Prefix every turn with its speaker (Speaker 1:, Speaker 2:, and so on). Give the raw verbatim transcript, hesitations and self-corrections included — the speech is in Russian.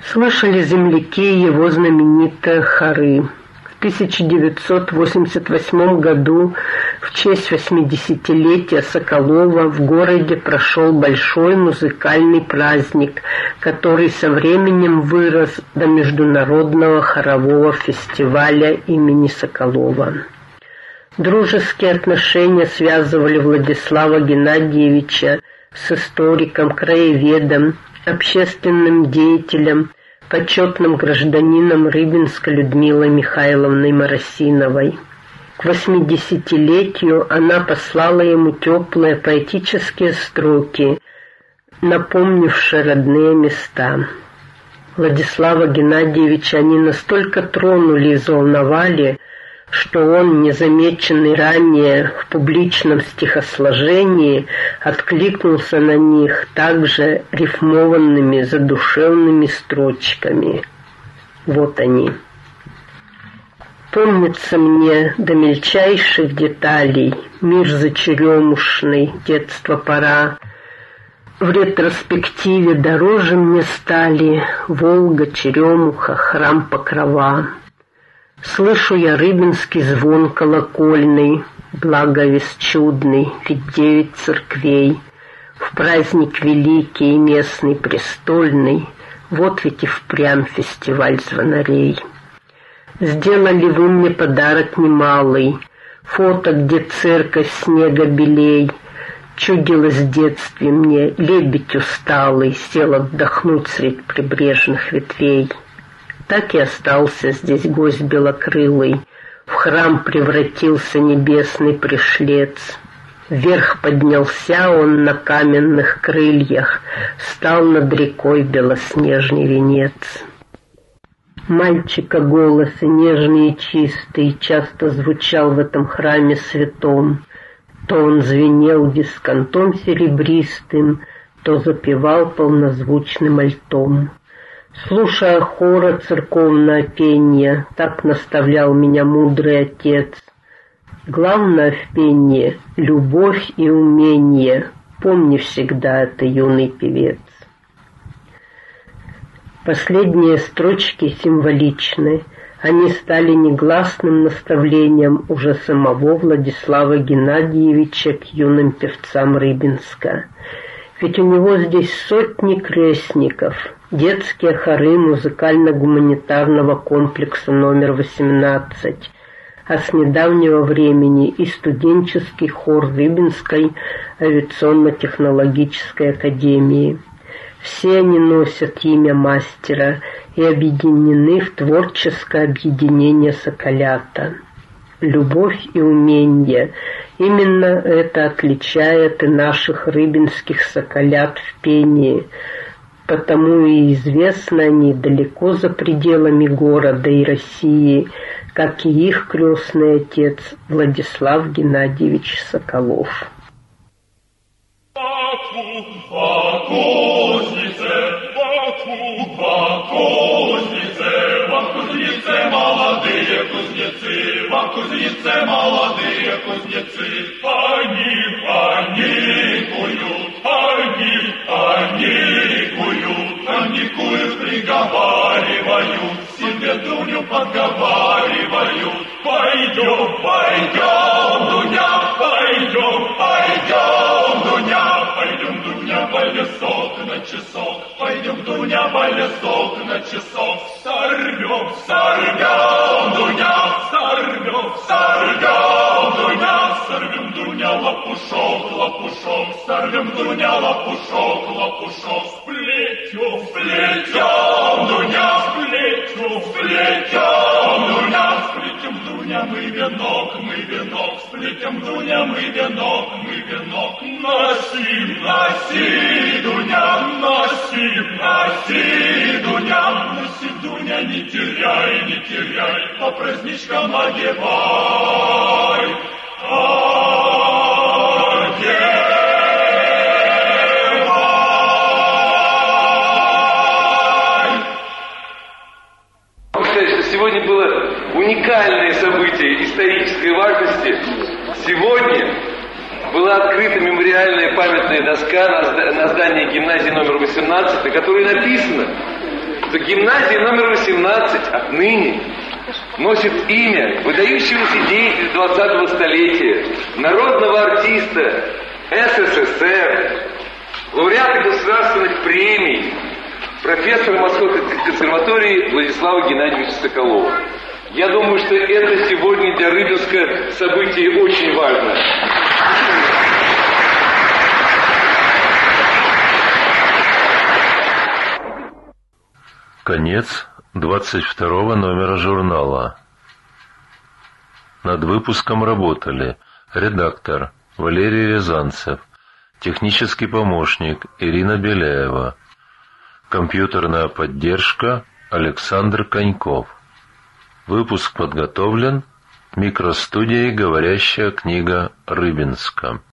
Speaker 1: Слышали земляки его знаменитые хоры. В тысяча девятьсот восемьдесят восьмом году в честь восьмидесятилетия Соколова в городе прошел большой музыкальный праздник, который со временем вырос до Международного хорового фестиваля имени Соколова. Дружеские отношения связывали Владислава Геннадьевича с историком, краеведом, общественным деятелем, почетным гражданином Рыбинска Людмилой Михайловной Моросиновой. К восьмидесятилетию она послала ему теплые поэтические строки, напомнившие родные места. Владислава Геннадьевича они настолько тронули и взволновали, что он, незамеченный ранее в публичном стихосложении, откликнулся на них также рифмованными задушевными строчками. Вот они. Помнится мне до мельчайших деталей мир зачеремушный, детство пора. В ретроспективе дороже мне стали Волга, Черемуха, храм Покрова. Слышу я рыбинский звон колокольный, благовест чудный, ведь девять церквей. В праздник великий и местный престольный, вот ведь и впрямь фестиваль звонарей. Сделали вы мне подарок немалый, фото, где церковь снега белей. Чудилось в детстве мне, лебедь усталый сел отдохнуть средь прибрежных ветвей. Так и остался здесь гость белокрылый, в храм превратился небесный пришлец. Вверх поднялся он на каменных крыльях, стал над рекой белоснежный венец. Мальчика голос и нежный и чистый часто звучал в этом храме святом. То он звенел дисконтом серебристым, то запевал полнозвучным альтом. Слушая хора церковное пение, так наставлял меня мудрый отец. Главное в пении — любовь и умение, помни всегда это, юный певец. Последние строчки символичны, они стали негласным наставлением уже самого Владислава Геннадьевича к юным певцам Рыбинска. Ведь у него здесь сотни крестников, детские хоры музыкально-гуманитарного комплекса номер восемнадцать, а с недавнего времени и студенческий хор Рыбинской авиационно-технологической академии. Все они носят имя мастера и объединены в творческое объединение «Соколята». Любовь и умение — именно это отличает и наших рыбинских соколят в пении, потому и известны они далеко за пределами города и России, как и их крестный отец Владислав Геннадьевич Соколов.
Speaker 2: Молодые кузнецы, вам кузнецы, молодые кузнецы, они, они куют, они, они куют, они куют, приговаривают, себе Дуню подговаривают. Пойдем, пойдем, Дуня, пойдем, пойдем, Дуня, пойдем, Дуня, по лесок на часок, пойдем, Дуня, по лесок на часок, сорвем, сорвем, Дуня, сорвем, сорвем, Дуня, сорвем, Дуня, лопушок, лопушок, сорвем, Дуня, лопушок, лопушок, сплетем, сплетем, Дуня, сплетем, сплетем, Дуня, сплетем, Дуня, мы венок, мы венок, сплетем, Дуня, мы венок, мы венок, носи, носи, Дуня, носи, носи, Дуня, носи, Дуня, не теряй, не теряй, по праздничкам одевай, одевай.
Speaker 3: Сегодня было уникальное событие исторической важности. Сегодня была открыта мемориальная памятная доска на здании гимназии номер восемнадцать, на которой написано: что гимназия номер восемнадцать отныне носит имя выдающегося деятеля двадцатого столетия, народного артиста СССР, лауреата государственных премий, профессора Московской консерватории Владислава Геннадьевича Соколова. Я думаю, что это сегодня для Рыбинска событие очень важно.
Speaker 4: Конец двадцать второго номера журнала. Над выпуском работали редактор Валерий Рязанцев, технический помощник Ирина Беляева, компьютерная поддержка Александр Коньков. Выпуск подготовлен микростудией «Говорящая книга Рыбинска».